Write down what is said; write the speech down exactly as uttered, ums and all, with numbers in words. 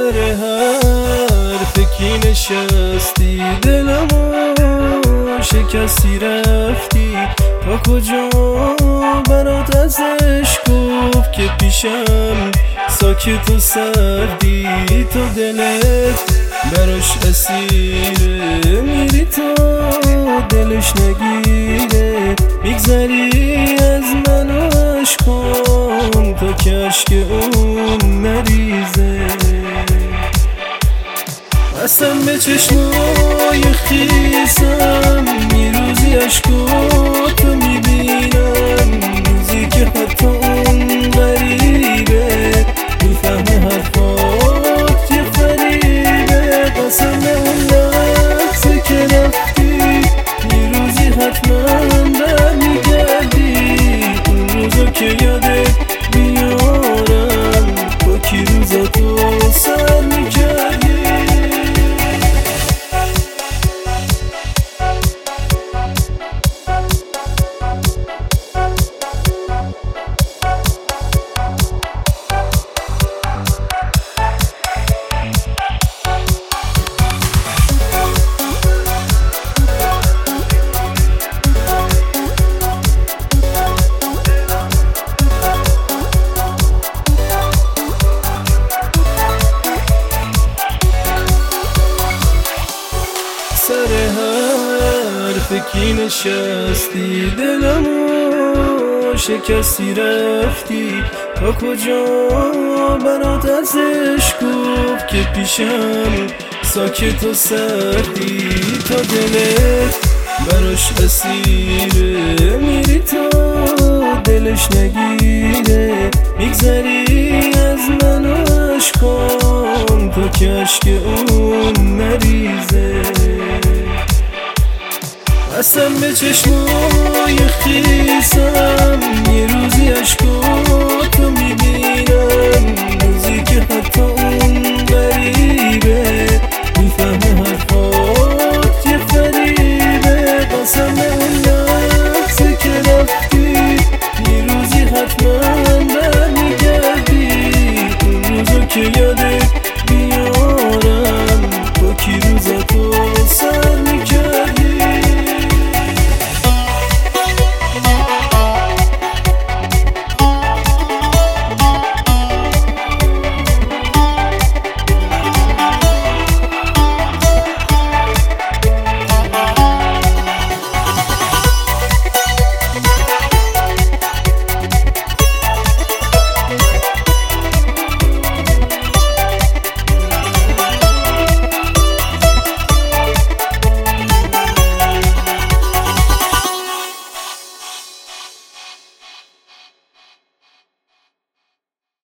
سر حرف کی نشستی، دلمو شکستی رفتی تا کجا؟ برات ازش گفت که پیشم ساکت و سردی، تو دلت براش اسیره، میری تا دلش نگیره، میگذری از من و عشقام تا که عشق اون نریزه. بستم به چشمای خیسم، میروزی عشقاتو میبینم، روزی که حتی اون غریبه میفهمه حرفات یه فریبه. قسم به اون لحظه که رفتی، یه روزی حتما برمیگردی، اون روزا که یادت بیارم با کی روزاتو سر میکردی. سر حرف کی نشستی، دلمو شکستی رفتی تا کجا؟ برات ازش گفت که پیشم ساکت و سردی، تا دلت براش اسیره، میری تا دلش نگیره، میگذری از من و عشقام تا که عشق اون نریزه. بستم به چشمای خیسم، یه روزی عشقاتو میبینم،